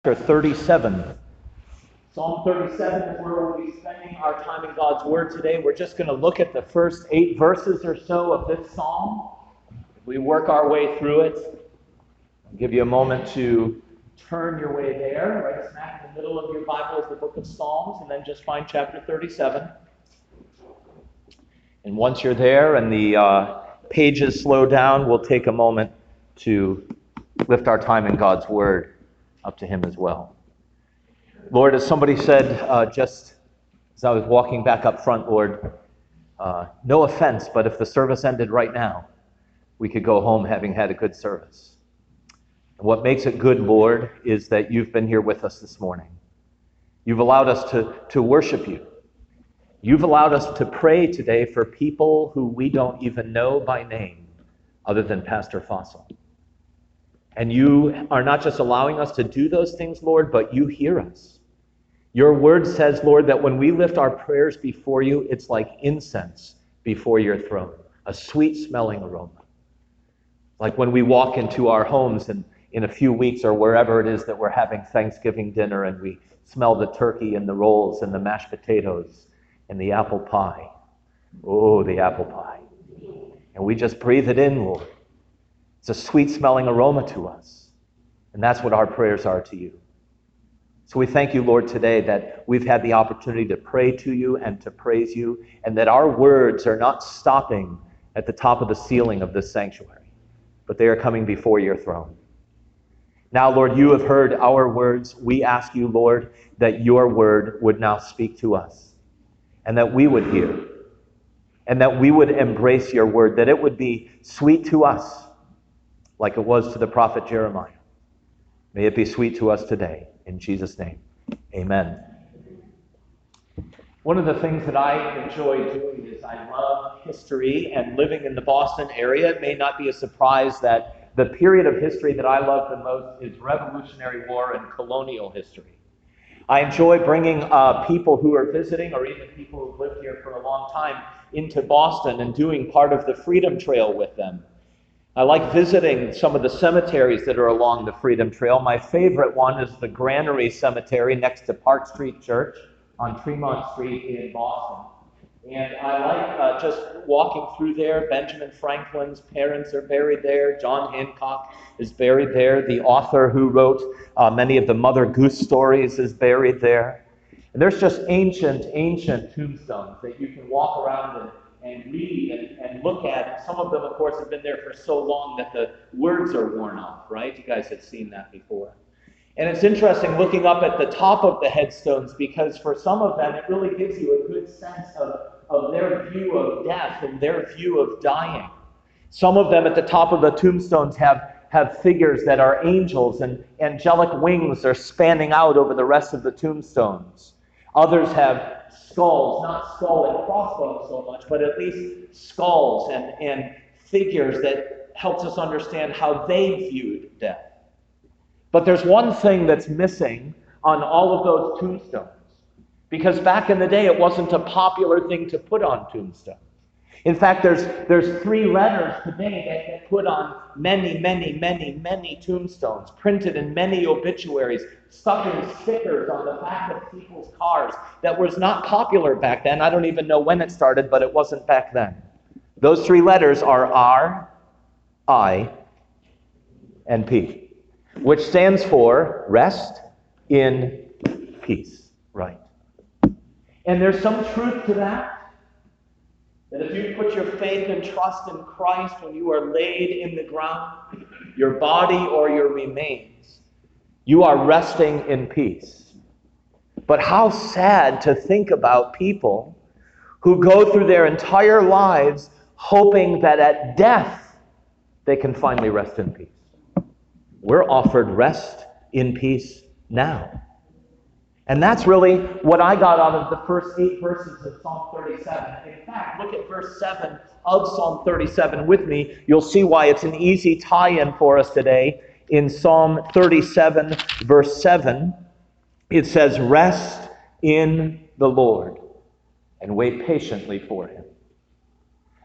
Chapter 37. Psalm 37 is where we'll be spending our time in God's Word today. We're just going to look at the first 8 verses or so of this psalm. We work our way through it. I'll give you a moment to turn your way there. Right smack in the middle of your Bible is the book of Psalms, and then just find chapter 37. And once you're there and the pages slow down, we'll take a moment to lift our time in God's Word up to Him as well. Lord, as somebody said just as I was walking back up front, Lord, no offense, but if the service ended right now, we could go home having had a good service. And what makes it good, Lord, is that you've been here with us this morning. You've allowed us to worship you. You've allowed us to pray today for people who we don't even know by name other than Pastor Fossil. And you are not just allowing us to do those things, Lord, but you hear us. Your word says, Lord, that when we lift our prayers before you, it's like incense before your throne, a sweet-smelling aroma. Like when we walk into our homes and in a few weeks or wherever it is that we're having Thanksgiving dinner and we smell the turkey and the rolls and the mashed potatoes and the apple pie. Oh, the apple pie. And we just breathe it in, Lord. It's a sweet-smelling aroma to us. And that's what our prayers are to you. So we thank you, Lord, today that we've had the opportunity to pray to you and to praise you, and that our words are not stopping at the top of the ceiling of this sanctuary, but they are coming before your throne. Now, Lord, you have heard our words. We ask you, Lord, that your word would now speak to us, and that we would hear, and that we would embrace your word, that it would be sweet to us, like it was to the prophet Jeremiah. May it be sweet to us today. In Jesus' name, amen. One of the things that I enjoy doing is I love history, and living in the Boston area, it may not be a surprise that the period of history that I love the most is Revolutionary War and colonial history. I enjoy bringing people who are visiting, or even people who've lived here for a long time, into Boston and doing part of the Freedom Trail with them. I like visiting some of the cemeteries that are along the Freedom Trail. My favorite one is the Granary Cemetery next to Park Street Church on Tremont Street in Boston. And I like just walking through there. Benjamin Franklin's parents are buried there. John Hancock is buried there. The author who wrote many of the Mother Goose stories is buried there. And there's just ancient tombstones that you can walk around and read and look at. Some of them, of course, have been there for so long that the words are worn off, right? You guys have seen that before. And it's interesting looking up at the top of the headstones, because for some of them, it really gives you a good sense of their view of death and their view of dying. Some of them at the top of the tombstones have figures that are angels, and angelic wings are spanning out over the rest of the tombstones. Others have skulls, not skull and crossbones so much, but at least skulls and figures that helps us understand how they viewed death. But there's one thing that's missing on all of those tombstones, because back in the day it wasn't a popular thing to put on tombstones. In fact, there's 3 letters today that get put on many tombstones, printed in many obituaries, stuck in stickers on the back of people's cars. That was not popular back then. I don't even know when it started, but it wasn't back then. Those 3 letters are R, I, and P, which stands for rest in peace, right? And there's some truth to that. That if you put your faith and trust in Christ when you are laid in the ground, your body or your remains, you are resting in peace. But how sad to think about people who go through their entire lives hoping that at death they can finally rest in peace. We're offered rest in peace now. And that's really what I got out of the first 8 verses of Psalm 37. In fact, look at verse 7 of Psalm 37 with me. You'll see why it's an easy tie-in for us today. In Psalm 37, verse 7, it says, "Rest in the Lord and wait patiently for him."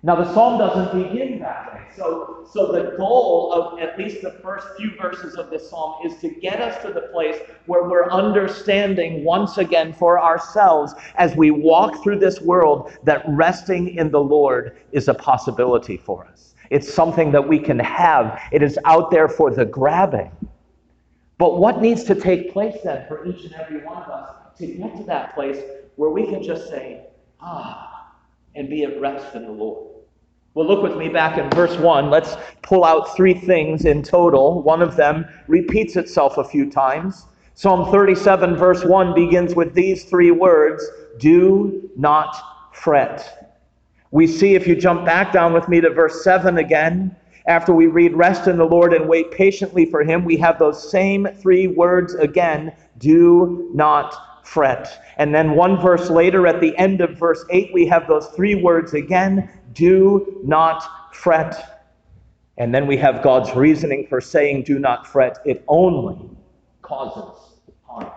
Now, the psalm doesn't begin that way. So the goal of at least the first few verses of this psalm is to get us to the place where we're understanding once again for ourselves as we walk through this world that resting in the Lord is a possibility for us. It's something that we can have. It is out there for the grabbing. But what needs to take place then for each and every one of us to get to that place where we can just say, and be at rest in the Lord? Well, look with me back in verse 1. Let's pull out 3 things in total. One of them repeats itself a few times. Psalm 37, verse 1 begins with these 3 words, do not fret. We see, if you jump back down with me to verse 7 again, after we read rest in the Lord and wait patiently for him, we have those same 3 words again, do not fret. And then 1 verse later, at the end of verse 8, we have those 3 words again, do not fret. And then we have God's reasoning for saying do not fret. It only causes harm.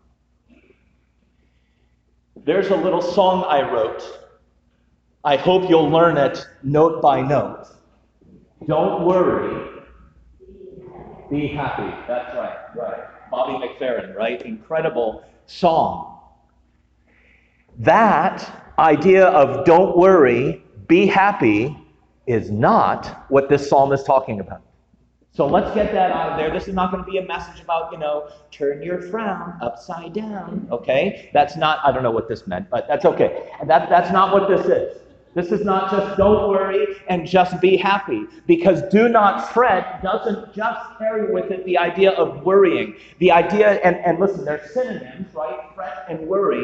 There's a little song I wrote. I hope you'll learn it note by note. Don't worry, be happy. That's right. Bobby McFerrin, right? Incredible song. That idea of don't worry, be happy is not what this psalm is talking about. So let's get that out of there. This is not going to be a message about, turn your frown upside down, okay? That's not, I don't know what this meant, but that's okay. That's not what this is. This is not just don't worry and just be happy, because do not fret doesn't just carry with it the idea of worrying. The idea, and listen, they're synonyms, right? Fret and worry,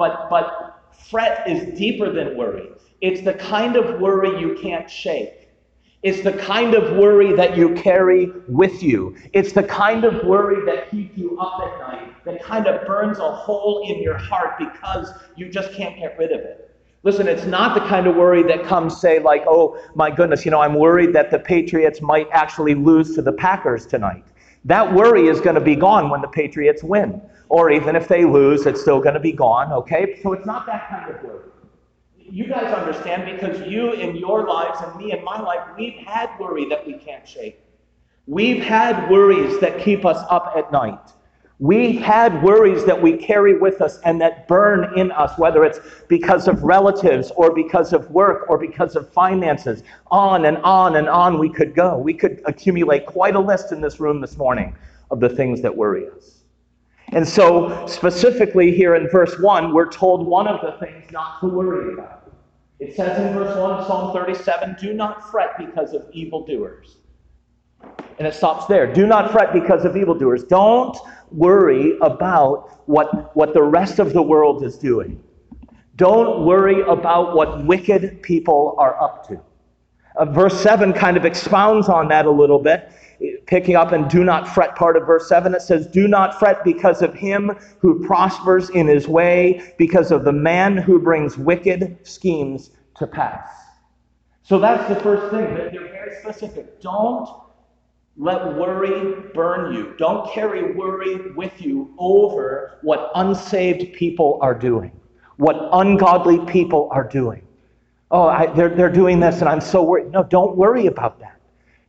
but fret is deeper than worry. It's the kind of worry you can't shake. It's the kind of worry that you carry with you. It's the kind of worry that keeps you up at night, that kind of burns a hole in your heart because you just can't get rid of it. Listen, it's not the kind of worry that comes, say, like, oh, my goodness, I'm worried that the Patriots might actually lose to the Packers tonight. That worry is going to be gone when the Patriots win. Or even if they lose, it's still going to be gone, okay? So it's not that kind of worry. You guys understand, because you in your lives and me in my life, we've had worry that we can't shake. We've had worries that keep us up at night. We've had worries that we carry with us and that burn in us, whether it's because of relatives or because of work or because of finances. On and on and on we could go. We could accumulate quite a list in this room this morning of the things that worry us. And so, specifically here in verse 1, we're told one of the things not to worry about. It says in verse 1 of Psalm 37, do not fret because of evildoers. And it stops there. Do not fret because of evildoers. Don't worry about what the rest of the world is doing. Don't worry about what wicked people are up to. Verse 7 kind of expounds on that a little bit. Picking up in do not fret part of verse 7, it says, do not fret because of him who prospers in his way, because of the man who brings wicked schemes to pass. So that's the first thing. They're very specific. Don't let worry burn you. Don't carry worry with you over what unsaved people are doing, what ungodly people are doing. Oh, they're doing this and I'm so worried. No, don't worry about that.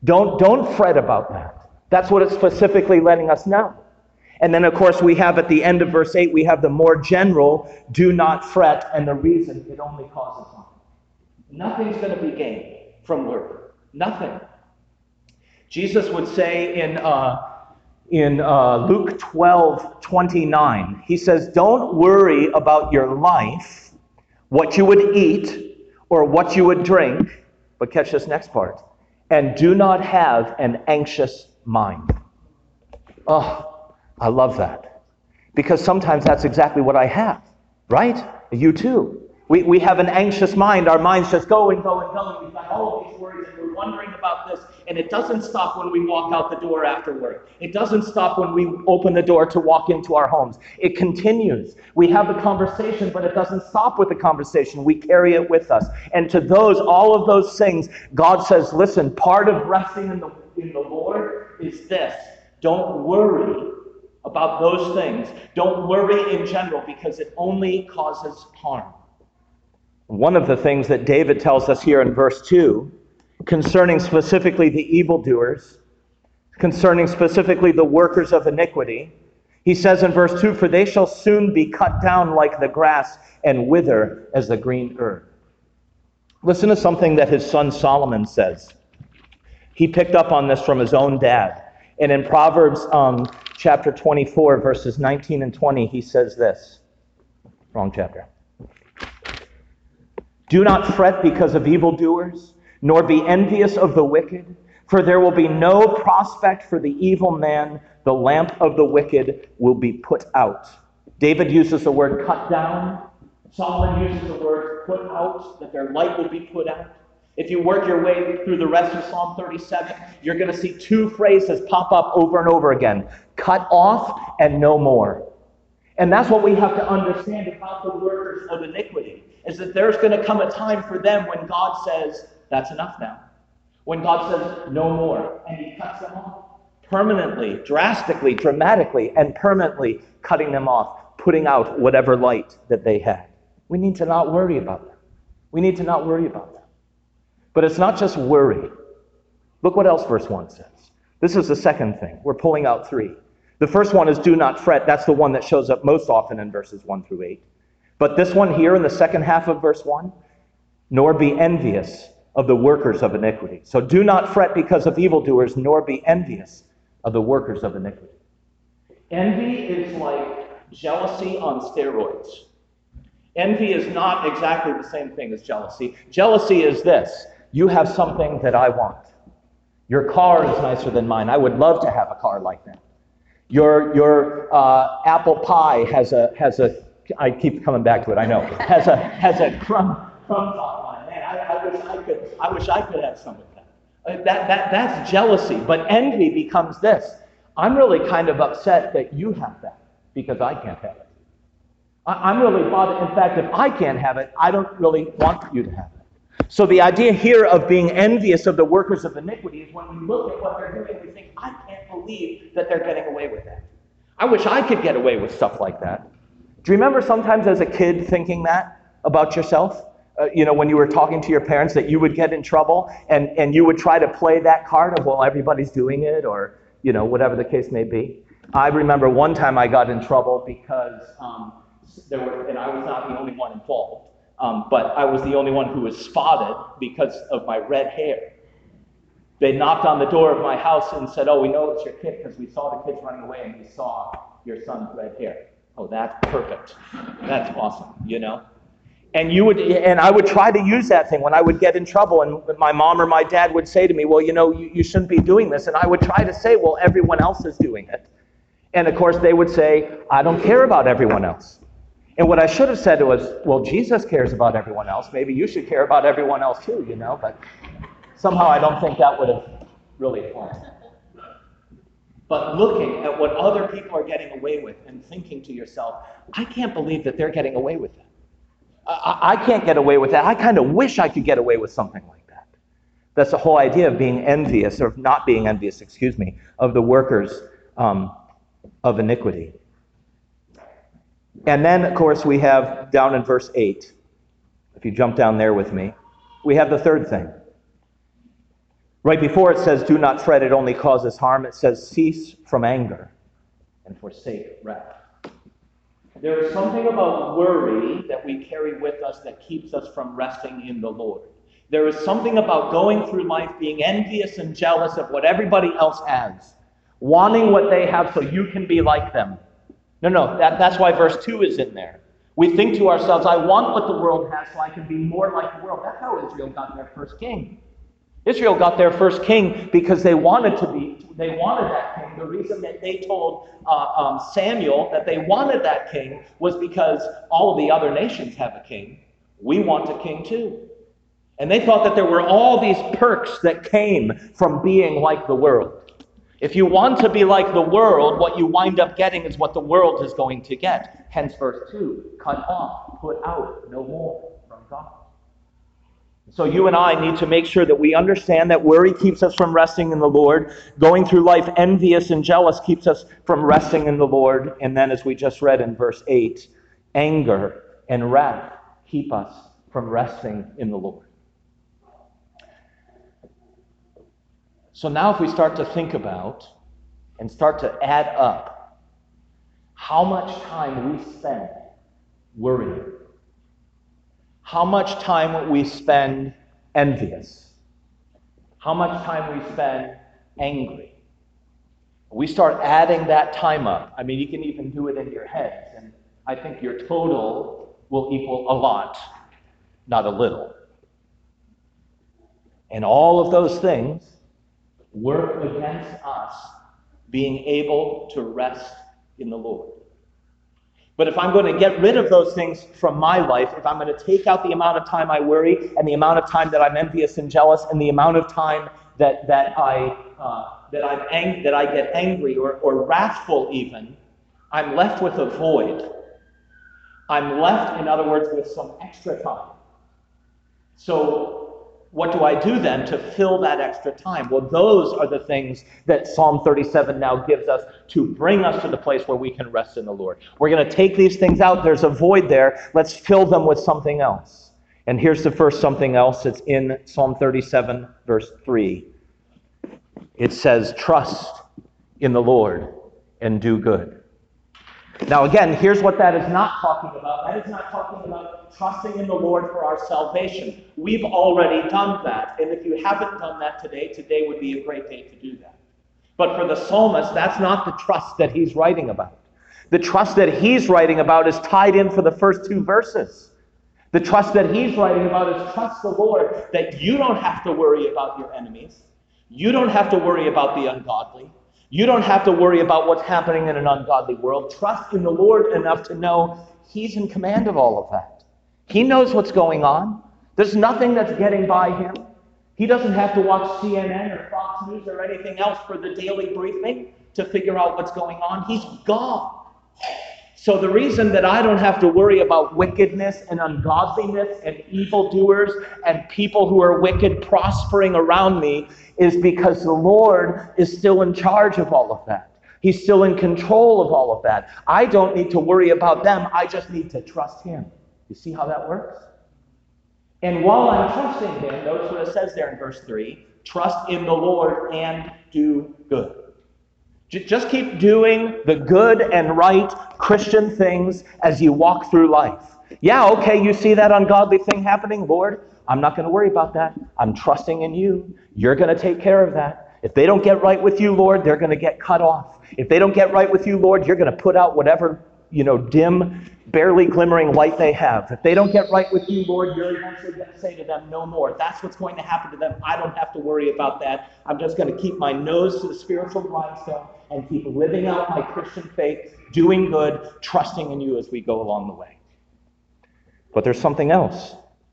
Don't fret about that. That's what it's specifically letting us know. And then, of course, we have at the end of verse 8, we have the more general, do not fret, and the reason it only causes harm. Nothing's going to be gained from worry. Nothing. Jesus would say in Luke 12:29, he says, don't worry about your life, what you would eat, or what you would drink, but catch this next part, and do not have an anxious mind. Oh, I love that. Because sometimes that's exactly what I have, right? You too. We have an anxious mind. Our mind's just going. We've got all of these worries and we're wondering about this. And it doesn't stop when we walk out the door after work. It doesn't stop when we open the door to walk into our homes. It continues. We have a conversation, but it doesn't stop with the conversation. We carry it with us. And to all of those things, God says, listen, part of resting in the Lord is this. Don't worry about those things. Don't worry in general because it only causes harm. One of the things that David tells us here in verse 2, concerning specifically the evildoers, concerning specifically the workers of iniquity, he says in verse 2, "For they shall soon be cut down like the grass and wither as the green herb." Listen to something that his son Solomon says. He picked up on this from his own dad. And in Proverbs chapter 24, verses 19 and 20, he says this. Wrong chapter. "Do not fret because of evildoers, nor be envious of the wicked, for there will be no prospect for the evil man. The lamp of the wicked will be put out." David uses the word cut down. Solomon uses the word put out, that their light will be put out. If you work your way through the rest of Psalm 37, you're going to see two phrases pop up over and over again: cut off and no more. And that's what we have to understand about the workers of iniquity, is that there's going to come a time for them when God says, that's enough now. When God says, no more, and he cuts them off. Permanently, drastically, dramatically, and permanently cutting them off, putting out whatever light that they had. We need to not worry about them. We need to not worry about them. But it's not just worry. Look what else verse 1 says. This is the second thing. We're pulling out three. The first one is do not fret. That's the one that shows up most often in verses 1 through 8. But this one here in the second half of verse 1, nor be envious of the workers of iniquity. So do not fret because of evildoers, nor be envious of the workers of iniquity. Envy is like jealousy on steroids. Envy is not exactly the same thing as jealousy. Jealousy is this: you have something that I want. Your car is nicer than mine. I would love to have a car like that. Your apple pie has a I keep coming back to it, I know, has a crumb top on it. Man, I wish I could have some of that. That's jealousy. But envy becomes this: I'm really kind of upset that you have that because I can't have it. I'm really bothered. In fact, if I can't have it, I don't really want you to have it. So the idea here of being envious of the workers of iniquity is when we look at what they're doing, we think, I can't believe that they're getting away with that. I wish I could get away with stuff like that. Do you remember sometimes as a kid thinking that about yourself? When you were talking to your parents, that you would get in trouble and you would try to play that card of, well, everybody's doing it, or, whatever the case may be. I remember one time I got in trouble because and I was not the only one involved, but I was the only one who was spotted because of my red hair. They knocked on the door of my house and said, "Oh, we know it's your kid because we saw the kids running away and we saw your son's red hair." Oh, that's perfect. That's awesome, And I would try to use that thing when I would get in trouble, and my mom or my dad would say to me, "Well, you shouldn't be doing this." And I would try to say, "Well, everyone else is doing it." And of course, they would say, "I don't care about everyone else." And what I should have said was, "Well, Jesus cares about everyone else. Maybe you should care about everyone else too, But somehow I don't think that would have really applied. But looking at what other people are getting away with and thinking to yourself, I can't believe that they're getting away with that. I can't get away with that. I kind of wish I could get away with something like that. That's the whole idea of being envious, or not being envious, of the workers of iniquity. And then, of course, we have down in verse 8, if you jump down there with me, we have the third thing. Right before it says, do not fret, it only causes harm, it says, cease from anger and forsake wrath. There is something about worry that we carry with us that keeps us from resting in the Lord. There is something about going through life being envious and jealous of what everybody else has, wanting what they have so you can be like them. No, that's why verse 2 is in there. We think to ourselves, I want what the world has so I can be more like the world. That's how Israel got their first king. Israel got their first king because they wanted that king. The reason that they told Samuel that they wanted that king was because all of the other nations have a king. We want a king too. And they thought that there were all these perks that came from being like the world. If you want to be like the world, what you wind up getting is what the world is going to get. Hence verse 2, cut off, put out, no more from God. So you and I need to make sure that we understand that worry keeps us from resting in the Lord. Going through life envious and jealous keeps us from resting in the Lord. And then, as we just read in verse 8, anger and wrath keep us from resting in the Lord. So now if we start to think about and start to add up how much time we spend worrying, how much time we spend envious, how much time we spend angry, we start adding that time up. I mean, you can even do it in your heads, and I think your total will equal a lot, not a little. And all of those things work against us being able to rest in the Lord. But if I'm going to get rid of those things from my life, if I'm going to take out the amount of time I worry and the amount of time that I'm envious and jealous and the amount of time that I get angry or wrathful even, I'm left with a void. I'm left, in other words, with some extra time. So what do I do then to fill that extra time? Well, those are the things that Psalm 37 now gives us to bring us to the place where we can rest in the Lord. We're going to take these things out. There's a void there. Let's fill them with something else. And here's the first something else. It's in Psalm 37, verse 3. It says, trust in the Lord and do good. Now again, here's what that is not talking about. That is not talking about trusting in the Lord for our salvation. We've already done that. And if you haven't done that today would be a great day to do that. But for the psalmist, that's not the trust that he's writing about. The trust that he's writing about is tied in for the first two verses. The trust that he's writing about is trust the Lord, that you don't have to worry about your enemies. You don't have to worry about the ungodly. You don't have to worry about what's happening in an ungodly world. Trust in the Lord enough to know he's in command of all of that. He knows what's going on. There's nothing that's getting by him. He doesn't have to watch CNN or Fox News or anything else for the daily briefing to figure out what's going on. He's God. So the reason that I don't have to worry about wickedness and ungodliness and evildoers and people who are wicked prospering around me is because the Lord is still in charge of all of that. He's still in control of all of that. I don't need to worry about them. I just need to trust him. You see how that works? And while I'm trusting him, notice what it says there in verse 3, trust in the Lord and do good. Just keep doing the good and right Christian things as you walk through life. Yeah, okay, you see that ungodly thing happening, Lord, I'm not going to worry about that. I'm trusting in you. You're going to take care of that. If they don't get right with you, Lord, they're going to get cut off. If they don't get right with you, Lord, you're going to put out whatever, dim, barely glimmering light they have. If they don't get right with you, Lord, you're eventually going to say to them, no more. That's what's going to happen to them. I don't have to worry about that. I'm just going to keep my nose to the spiritual grindstone and keep living out my Christian faith, doing good, trusting in you as we go along the way. But there's something else.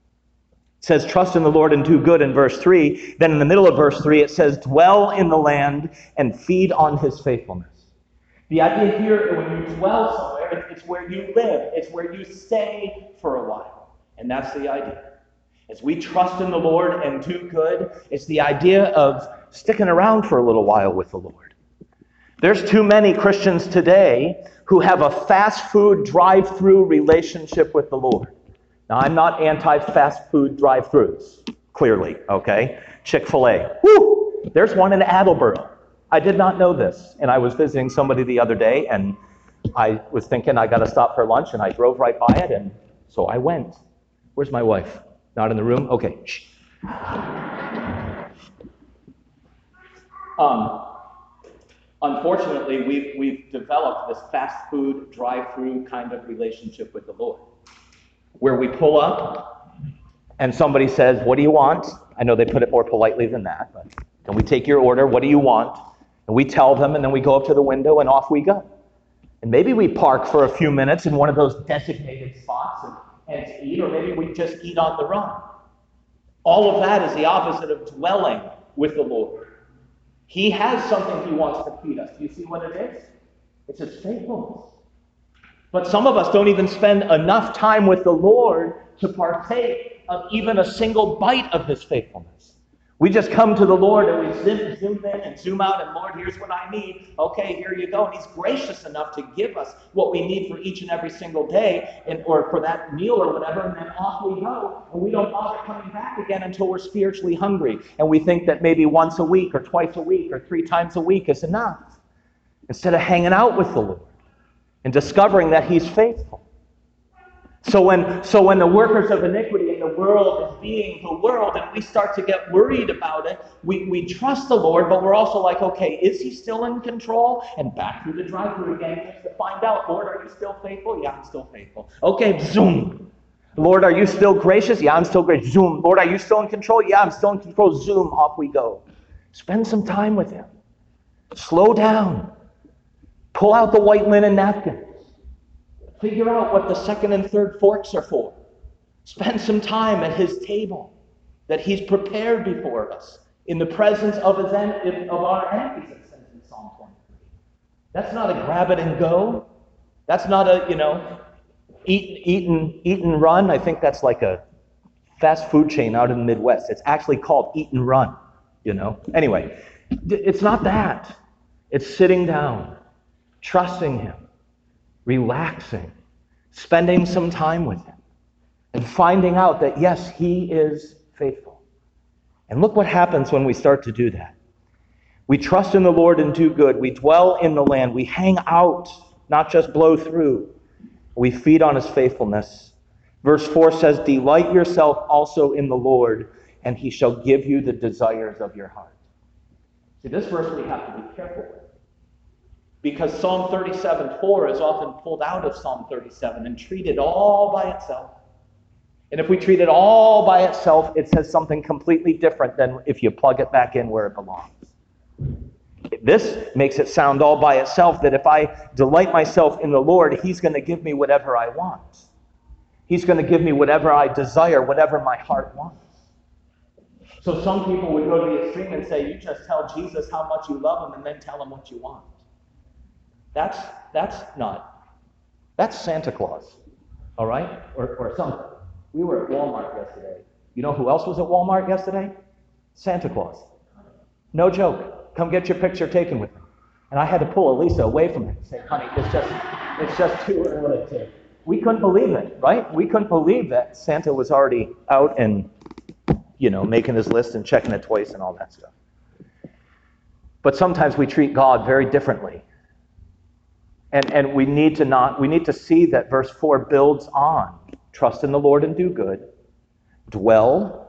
It says, trust in the Lord and do good in verse 3. Then in the middle of verse 3, it says, dwell in the land and feed on his faithfulness. The idea here, when you dwell somewhere, it's where you live. It's where you stay for a while. And that's the idea. As we trust in the Lord and do good, it's the idea of sticking around for a little while with the Lord. There's too many Christians today who have a fast food drive-through relationship with the Lord. Now, I'm not anti-fast food drive-thrus, clearly, okay? Chick-fil-A. Woo! There's one in Attleboro. I did not know this, and I was visiting somebody the other day, and I was thinking I got to stop for lunch, and I drove right by it, and so I went. Where's my wife? Not in the room? Okay. Shh. Unfortunately, we've developed this fast food drive-through kind of relationship with the Lord, where we pull up and somebody says, what do you want? I know they put it more politely than that, but can we take your order? What do you want? And we tell them, and then we go up to the window and off we go. And maybe we park for a few minutes in one of those designated spots and eat, or maybe we just eat on the run. All of that is the opposite of dwelling with the Lord. He has something he wants to feed us. Do you see what it is? It's his faithfulness. But some of us don't even spend enough time with the Lord to partake of even a single bite of his faithfulness. We just come to the Lord and we zoom in and zoom out, and Lord, here's what I need. Okay, here you go. And he's gracious enough to give us what we need for each and every single day, or for that meal or whatever, and then off we go. And we don't bother coming back again until we're spiritually hungry. And we think that maybe once a week or twice a week or 3 times a week is enough. Instead of hanging out with the Lord and discovering that he's faithful. So when the workers of iniquity in the world is being the world, and we start to get worried about it, we trust the Lord, but we're also like, okay, is he still in control? And back through the drive-thru again just to find out, Lord, are you still faithful? Yeah, I'm still faithful. Okay, zoom. Lord, are you still gracious? Yeah, I'm still gracious. Zoom. Lord, are you still in control? Yeah, I'm still in control. Zoom. Off we go. Spend some time with him. Slow down. Pull out the white linen napkin. Figure out what the second and third forks are for. Spend some time at his table that he's prepared before us in the presence of our enemies, it says in Psalm 23. That's not a grab it and go. That's not a, eat and run. I think that's like a fast food chain out in the Midwest. It's actually called Eat and Run, Anyway, it's not that. It's sitting down, trusting him, relaxing, spending some time with him, and finding out that, yes, he is faithful. And look what happens when we start to do that. We trust in the Lord and do good. We dwell in the land. We hang out, not just blow through. We feed on his faithfulness. Verse 4 says, delight yourself also in the Lord, and he shall give you the desires of your heart. See, this verse we have to be careful with. Because Psalm 37:4 is often pulled out of Psalm 37 and treated all by itself. And if we treat it all by itself, it says something completely different than if you plug it back in where it belongs. This makes it sound all by itself, that if I delight myself in the Lord, he's going to give me whatever I want. He's going to give me whatever I desire, whatever my heart wants. So some people would go to the extreme and say, you just tell Jesus how much you love him and then tell him what you want. That's Santa Claus, all right? Or something. We were at Walmart yesterday. You know who else was at Walmart yesterday? Santa Claus. No joke. Come get your picture taken with him. And I had to pull Elisa away from him and say, honey, it's just too early to. We couldn't believe it, right? We couldn't believe that Santa was already out and, making his list and checking it twice and all that stuff. But sometimes we treat God very differently. And we need to see that verse 4 builds on. Trust in the Lord and do good. Dwell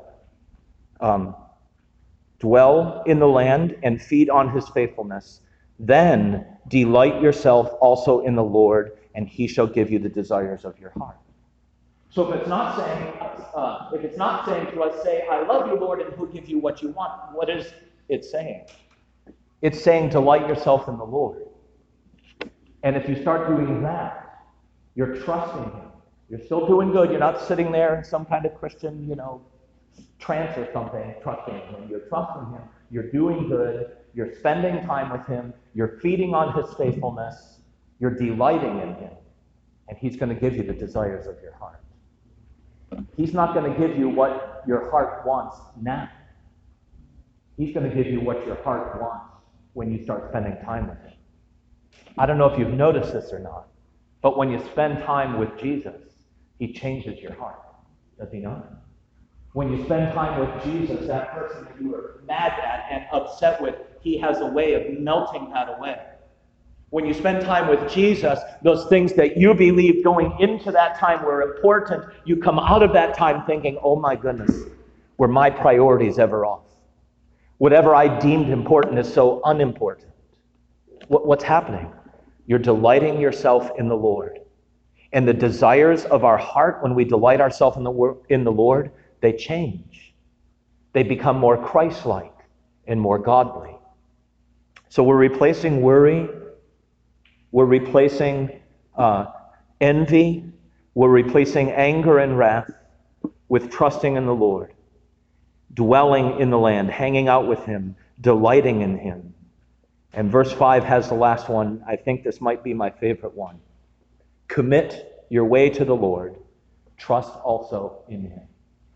in the land and feed on his faithfulness. Then delight yourself also in the Lord, and he shall give you the desires of your heart. So if it's not saying to us, say, I love you, Lord, and he'll give you what you want, what is it saying? It's saying delight yourself in the Lord. And if you start doing that, you're trusting him. You're still doing good. You're not sitting there in some kind of Christian, trance or something, trusting him. You're trusting him. You're doing good. You're spending time with him. You're feeding on his faithfulness. You're delighting in him. And he's going to give you the desires of your heart. He's not going to give you what your heart wants now. He's going to give you what your heart wants when you start spending time with him. I don't know if you've noticed this or not, but when you spend time with Jesus, he changes your heart. Does he not? When you spend time with Jesus, that person that you were mad at and upset with, he has a way of melting that away. When you spend time with Jesus, those things that you believed going into that time were important, you come out of that time thinking, oh my goodness, were my priorities ever off? Whatever I deemed important is so unimportant. What's happening? You're delighting yourself in the Lord. And the desires of our heart, when we delight ourselves in the Lord, they change. They become more Christ-like and more godly. So we're replacing worry. We're replacing envy. We're replacing anger and wrath with trusting in the Lord, dwelling in the land, hanging out with him, delighting in him. And verse 5 has the last one. I think this might be my favorite one. Commit your way to the Lord. Trust also in him.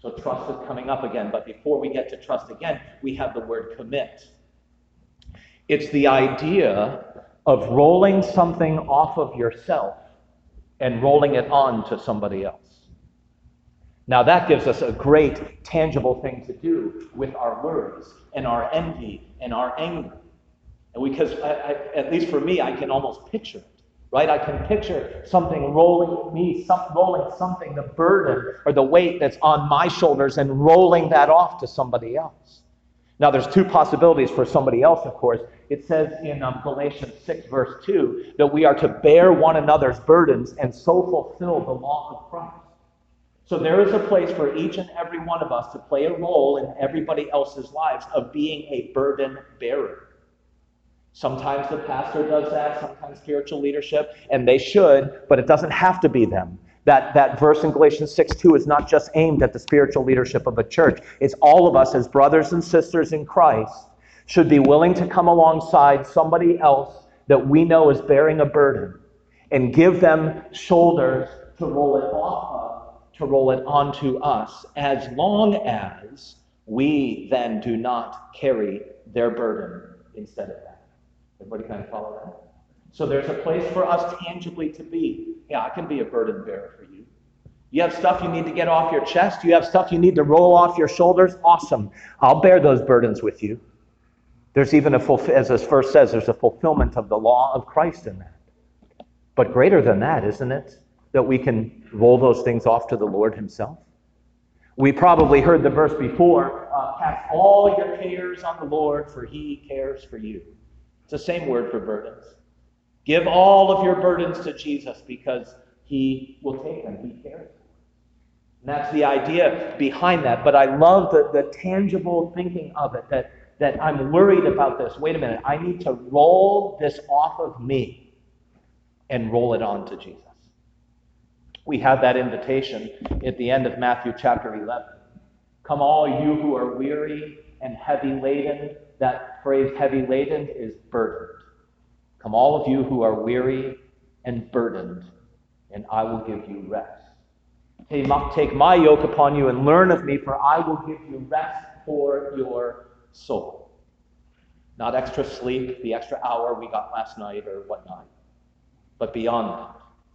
So trust is coming up again. But before we get to trust again, we have the word commit. It's the idea of rolling something off of yourself and rolling it on to somebody else. Now that gives us a great tangible thing to do with our worries and our envy and our anger. And because, at least for me, I can almost picture it, right? I can picture something rolling something, the burden or the weight that's on my shoulders and rolling that off to somebody else. Now there's two possibilities for somebody else, of course. It says in Galatians 6 verse 2 that we are to bear one another's burdens and so fulfill the law of Christ. So there is a place for each and every one of us to play a role in everybody else's lives of being a burden bearer. Sometimes the pastor does that, sometimes spiritual leadership, and they should, but it doesn't have to be them. That verse in Galatians 6:2 is not just aimed at the spiritual leadership of a church. It's all of us as brothers and sisters in Christ should be willing to come alongside somebody else that we know is bearing a burden and give them shoulders to roll it off of, to roll it onto us, as long as we then do not carry their burden instead of that. Everybody kind of follow that? So there's a place for us tangibly to be. Yeah, I can be a burden bearer for you. You have stuff you need to get off your chest. You have stuff you need to roll off your shoulders. Awesome. I'll bear those burdens with you. There's even as this verse says, there's a fulfillment of the law of Christ in that. But greater than that, isn't it? That we can roll those things off to the Lord himself. We probably heard the verse before, cast all your cares on the Lord, for he cares for you. It's the same word for burdens. Give all of your burdens to Jesus because he will take them. He cares. And that's the idea behind that. But I love the tangible thinking of it, that I'm worried about this. Wait a minute. I need to roll this off of me and roll it on to Jesus. We have that invitation at the end of Matthew chapter 11. Come all you who are weary and heavy laden. That phrase heavy laden is burdened. Come all of you who are weary and burdened, and I will give you rest. Take my yoke upon you and learn of me, for I will give you rest for your soul. Not extra sleep, the extra hour we got last night or whatnot, but beyond that.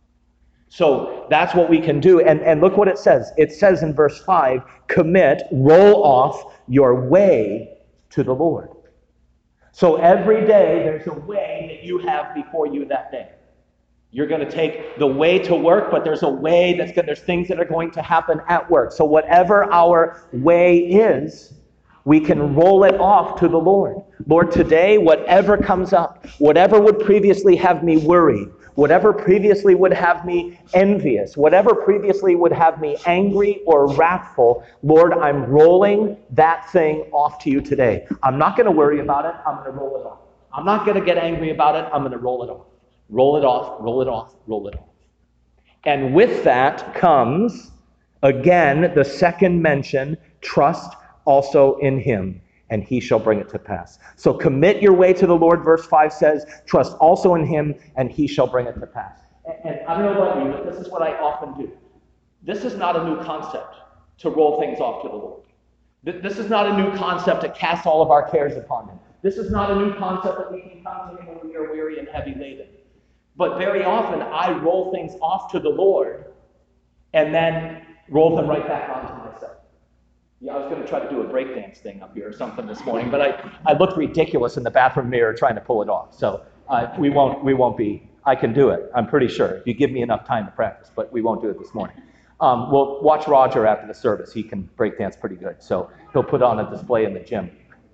So that's what we can do. And look what it says. It says in verse 5, commit, roll off your way to the Lord. So every day there's a way that you have before you that day. You're going to take the way to work, but there's a way there's things that are going to happen at work. So whatever our way is, we can roll it off to the Lord. Lord, today, whatever comes up, whatever would previously have me worried, whatever previously would have me envious, whatever previously would have me angry or wrathful, Lord, I'm rolling that thing off to you today. I'm not going to worry about it. I'm going to roll it off. I'm not going to get angry about it. I'm going to roll it off. Roll it off, roll it off, roll it off. And with that comes, again, the second mention, trust also in him, and he shall bring it to pass. So commit your way to the Lord, verse 5 says, trust also in him, and he shall bring it to pass. And I don't know about you, but this is what I often do. This is not a new concept to roll things off to the Lord. This is not a new concept to cast all of our cares upon him. This is not a new concept that we can come to him when we are weary and heavy laden. But very often I roll things off to the Lord and then roll them right back onto myself. Yeah, I was going to try to do a breakdance thing up here or something this morning, but I looked ridiculous in the bathroom mirror trying to pull it off. So we won't be. I can do it, I'm pretty sure, if you give me enough time to practice, but we won't do it this morning. We'll watch Roger after the service. He can breakdance pretty good, so he'll put on a display in the gym.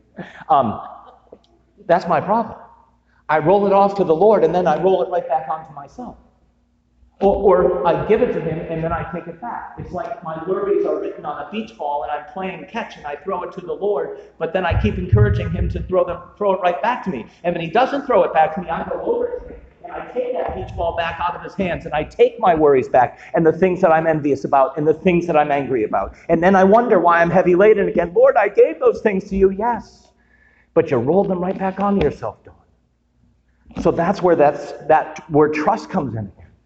That's my problem. I roll it off to the Lord, and then I roll it right back onto myself. Or I give it to him, and then I take it back. It's like my worries are written on a beach ball, and I'm playing catch, and I throw it to the Lord, but then I keep encouraging him to throw it right back to me. And when he doesn't throw it back to me, I go over to him, and I take that beach ball back out of his hands, and I take my worries back, and the things that I'm envious about, and the things that I'm angry about. And then I wonder why I'm heavy laden again. Lord, I gave those things to you, yes, but you rolled them right back onto yourself, Dawn. So that's where trust comes in again.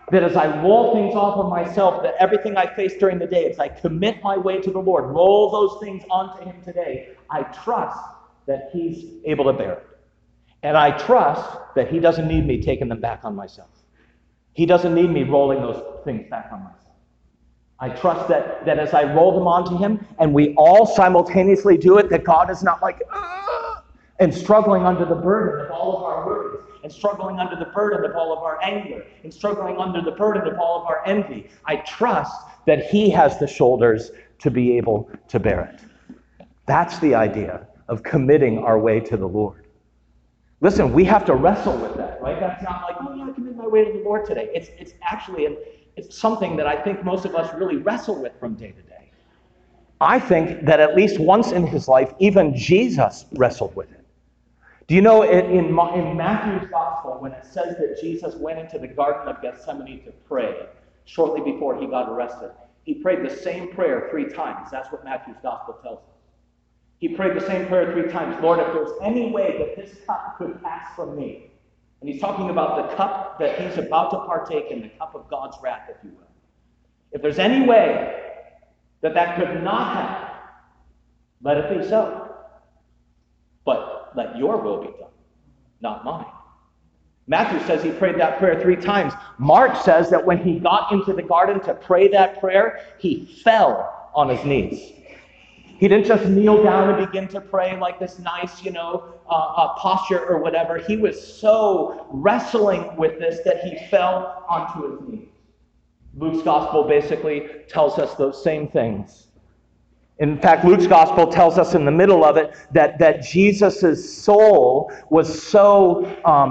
That as I roll things off of myself, that everything I face during the day, as I commit my way to the Lord, roll those things onto him today, I trust that he's able to bear it. And I trust that he doesn't need me taking them back on myself. He doesn't need me rolling those things back on myself. I trust that as I roll them onto him, and we all simultaneously do it, that God is not like, and struggling under the burden of all of our worries, and struggling under the burden of all of our anger, and struggling under the burden of all of our envy. I trust that he has the shoulders to be able to bear it. That's the idea of committing our way to the Lord. Listen, we have to wrestle with that, right? That's not like, oh yeah, I commit my way to the Lord today. It's actually it's something that I think most of us really wrestle with from day to day. I think that at least once in his life, even Jesus wrestled with it. Do you know in Matthew's gospel, when it says that Jesus went into the Garden of Gethsemane to pray shortly before he got arrested, he prayed the same prayer 3 times. That's what Matthew's gospel tells us. He prayed the same prayer 3 times. Lord, if there's any way that this cup could pass from me, and he's talking about the cup that he's about to partake in, the cup of God's wrath, if you will. If there's any way that could not happen, let it be so. But let your will be done, not mine. Matthew says he prayed that prayer 3 times. Mark says that when he got into the garden to pray that prayer, he fell on his knees. He didn't just kneel down and begin to pray like this nice, posture or whatever. He was so wrestling with this that he fell onto his knees. Luke's gospel basically tells us those same things. In fact, Luke's gospel tells us in the middle of it that Jesus' soul was so,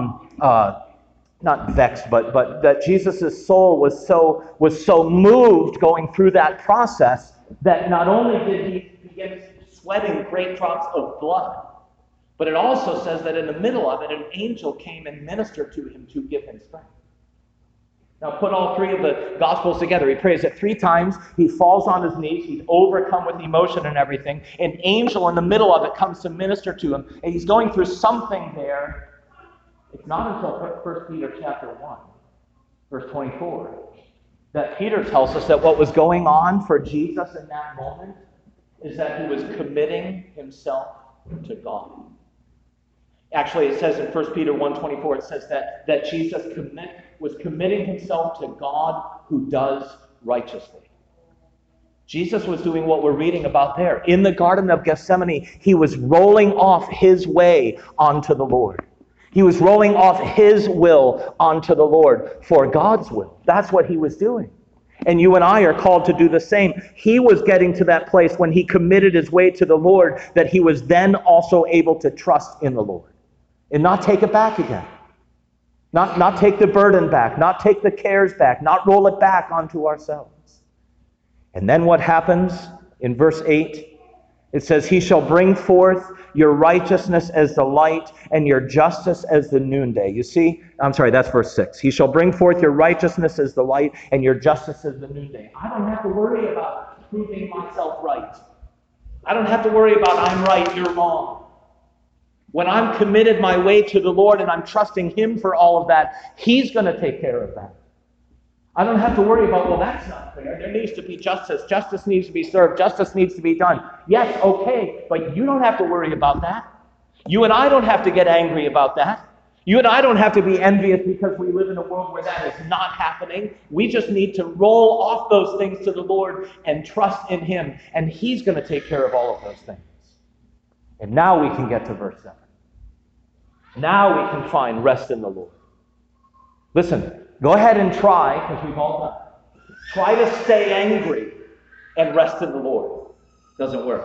not vexed, but that Jesus' soul was so moved going through that process that not only did he begin sweating great drops of blood, but it also says that in the middle of it, an angel came and ministered to him to give him strength. Now put all 3 of the Gospels together. He prays it 3 times. He falls on his knees. He's overcome with emotion and everything. An angel in the middle of it comes to minister to him. And he's going through something there. It's not until 1 Peter chapter 1, verse 24, that Peter tells us that what was going on for Jesus in that moment is that he was committing himself to God. Actually, it says in 1 Peter 1:24, it says that Jesus was committing himself to God who does righteously. Jesus was doing what we're reading about there. In the Garden of Gethsemane, he was rolling off his way onto the Lord. He was rolling off his will onto the Lord for God's will. That's what he was doing. And you and I are called to do the same. He was getting to that place when he committed his way to the Lord that he was then also able to trust in the Lord and not take it back again. Not take the burden back, not take the cares back, not roll it back onto ourselves. And then what happens in verse 8? It says, he shall bring forth your righteousness as the light and your justice as the noonday. You see? I'm sorry, that's verse 6. He shall bring forth your righteousness as the light and your justice as the noonday. I don't have to worry about proving myself right. I don't have to worry about I'm right, you're wrong. When I'm committed my way to the Lord and I'm trusting him for all of that, he's going to take care of that. I don't have to worry about, well, that's not fair. There needs to be justice. Justice needs to be served. Justice needs to be done. Yes, okay, but you don't have to worry about that. You and I don't have to get angry about that. You and I don't have to be envious because we live in a world where that is not happening. We just need to roll off those things to the Lord and trust in him, and he's going to take care of all of those things. And now we can get to verse 7. Now we can find rest in the Lord. Listen. Go ahead and try, because we've all done it. Try to stay angry and rest in the Lord. Doesn't work.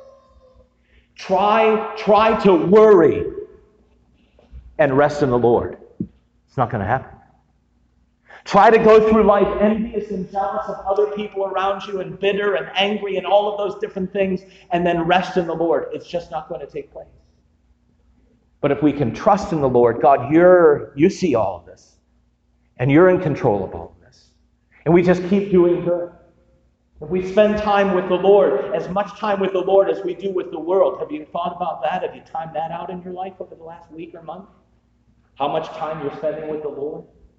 Try to worry and rest in the Lord. It's not going to happen. Try to go through life envious and jealous of other people around you and bitter and angry and all of those different things and then rest in the Lord. It's just not going to take place. But if we can trust in the Lord, God, you see all of this. And you're in control of all of this. And we just keep doing good. If we spend time with the Lord, as much time with the Lord as we do with the world, have you thought about that? Have you timed that out in your life over the last week or month? How much time you're spending with the Lord?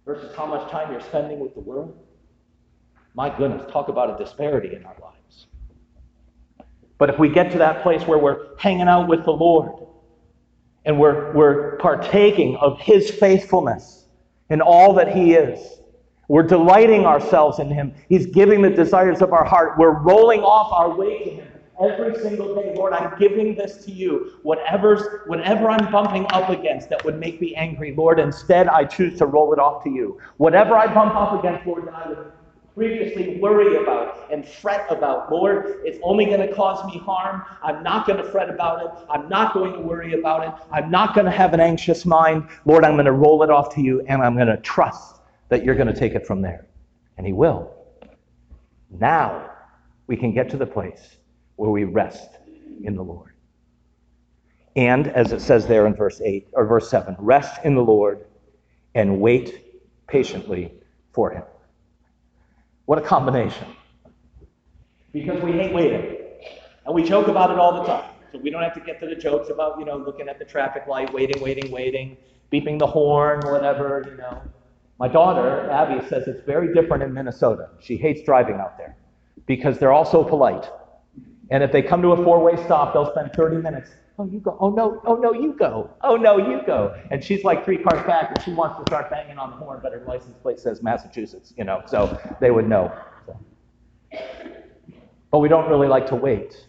versus how much time you're spending with the world. My goodness, talk about a disparity in our lives. But if we get to that place where we're hanging out with the Lord and we're partaking of his faithfulness in all that he is, we're delighting ourselves in him. He's giving the desires of our heart. We're rolling off our way to him every single day. Lord, I'm giving this to you. Whatever I'm bumping up against that would make me angry, Lord, instead I choose to roll it off to you. Whatever I bump up against, Lord, that I would previously worry about and fret about, Lord, it's only going to cause me harm. I'm not going to fret about it. I'm not going to worry about it. I'm not going to have an anxious mind. Lord, I'm going to roll it off to you, and I'm going to trust that you're going to take it from there. And he will. Now we can get to the place where we rest in the Lord. And as it says there in verse 8 or verse 7, rest in the Lord and wait patiently for him. What a combination. Because we hate waiting. And we joke about it all the time. So we don't have to get to the jokes about, looking at the traffic light, waiting, beeping the horn, whatever, My daughter, Abby, says it's very different in Minnesota. She hates driving out there because they're all so polite. And if they come to a four-way stop, they'll spend 30 minutes. Oh, you go. Oh, no, you go. Oh, no, you go. And she's like 3 cars back, and she wants to start banging on the horn, but her license plate says Massachusetts, so they would know. So. But we don't really like to wait.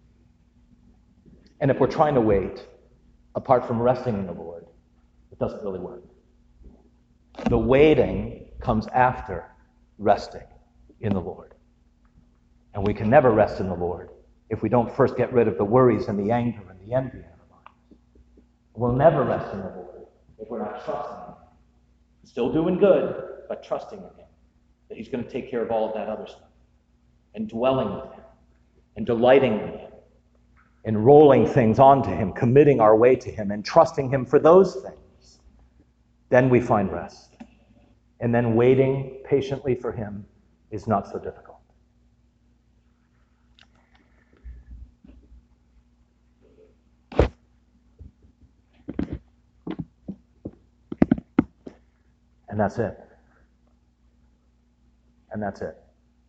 And if we're trying to wait, apart from resting in the Lord, it doesn't really work. The waiting comes after resting in the Lord. And we can never rest in the Lord if we don't first get rid of the worries and the anger and the envy in our minds. We'll never rest in the Lord if we're not trusting him. Still doing good, but trusting in him. That he's going to take care of all of that other stuff. And dwelling with him. And delighting in him. And rolling things onto him, committing our way to him, and trusting him for those things. Then we find rest. And then waiting patiently for him is not so difficult. And that's it. And that's it.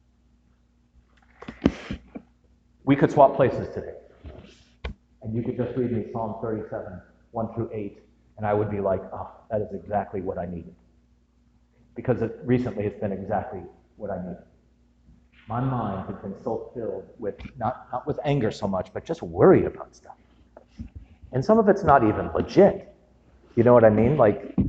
We could swap places today. And you could just read me Psalm 37, 1 through 8, and I would be like, oh, that is exactly what I needed. Because recently it's been exactly what I needed. My mind has been so filled with, not with anger so much, but just worried about stuff. And some of it's not even legit. You know what I mean?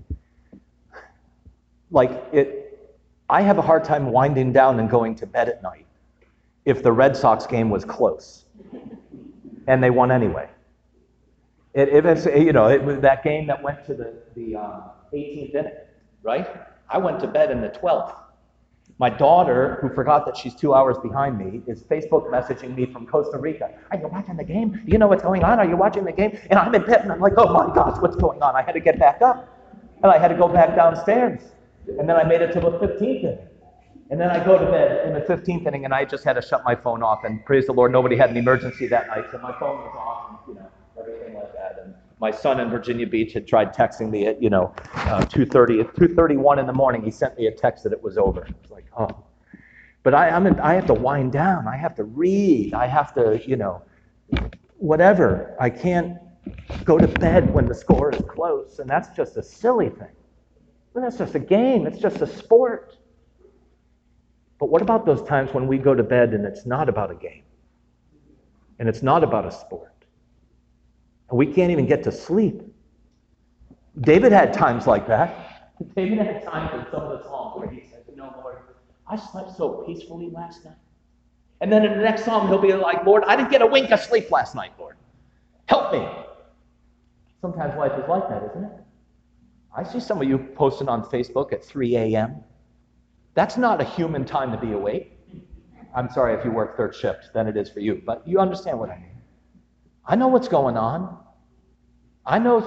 I have a hard time winding down and going to bed at night if the Red Sox game was close and they won anyway. It was that game that went to the 18th inning, right? I went to bed in the 12th. My daughter, who forgot that she's 2 hours behind me, is Facebook messaging me from Costa Rica. Are you watching the game? Do you know what's going on? Are you watching the game? And I'm in bed, and I'm like, oh my gosh, what's going on? I had to get back up, and I had to go back downstairs. And then I made it to the 15th inning. And then I go to bed in the 15th inning, and I just had to shut my phone off. And praise the Lord, nobody had an emergency that night, so my phone was off, and everything like that. And my son in Virginia Beach had tried texting me at 2:30, at 2:31 in the morning. He sent me a text that it was over. I was like, oh. But I have to wind down. I have to read. I have to, whatever. I can't go to bed when the score is close, and that's just a silly thing. Well, that's just a game. It's just a sport. But what about those times when we go to bed and it's not about a game? And it's not about a sport? And we can't even get to sleep. David had times like that. David had times in some of the Psalms where he said, Lord, I slept so peacefully last night. And then in the next Psalm, he'll be like, Lord, I didn't get a wink of sleep last night, Lord. Help me. Sometimes life is like that, isn't it? I see some of you posting on Facebook at 3 a.m. That's not a human time to be awake. I'm sorry if you work third shift, then it is for you. But you understand what I mean. I know what's going on. I know,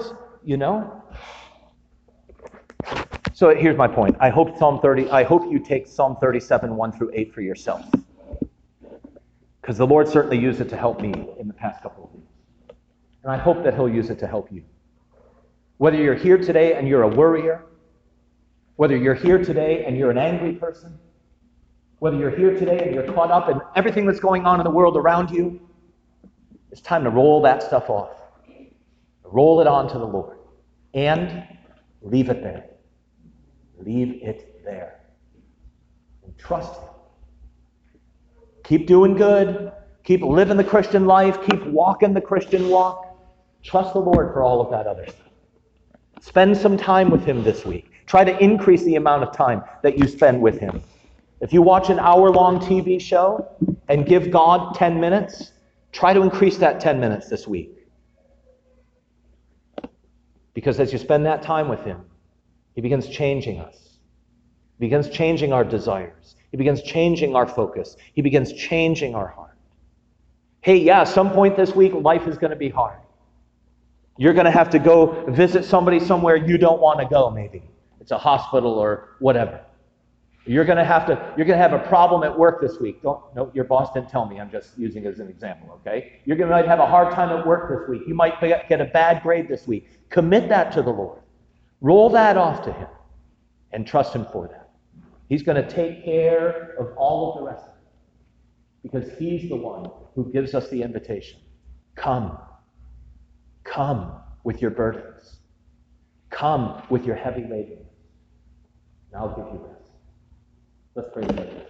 So here's my point. I hope you take Psalm 37, 1 through 8 for yourself. Because the Lord certainly used it to help me in the past couple of weeks. And I hope that he'll use it to help you. Whether you're here today and you're a worrier, Whether you're here today and you're an angry person, whether you're here today and you're caught up in everything that's going on in the world around you, it's time to roll that stuff off. Roll it on to the Lord. And leave it there. Leave it there. And trust Him. Keep doing good. Keep living the Christian life. Keep walking the Christian walk. Trust the Lord for all of that other stuff. Spend some time with Him this week. Try to increase the amount of time that you spend with Him. If you watch an hour-long TV show and give God 10 minutes, try to increase that 10 minutes this week. Because as you spend that time with Him, He begins changing us. He begins changing our desires. He begins changing our focus. He begins changing our heart. Hey, yeah, some point this week, life is going to be hard. You're going to have to go visit somebody somewhere you don't want to go, maybe. It's a hospital or whatever. You're going to have a problem at work this week. No, your boss didn't tell me. I'm just using it as an example, okay? You're going to have a hard time at work this week. You might get a bad grade this week. Commit that to the Lord. Roll that off to Him and trust Him for that. He's going to take care of all of the rest of it because He's the one who gives us the invitation. Come. Come with your burdens. Come with your heavy laden. And I'll give you rest. Let's pray together.